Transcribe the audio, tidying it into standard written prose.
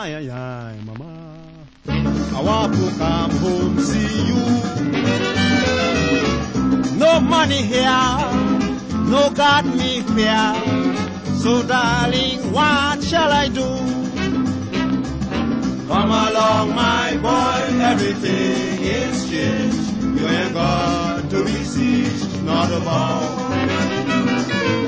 mama. I want to come home, see you. No money here, no got me fear. So darling, what shall I do? Come along, my boy, everything is changed. You ain't got to be sieged, not about.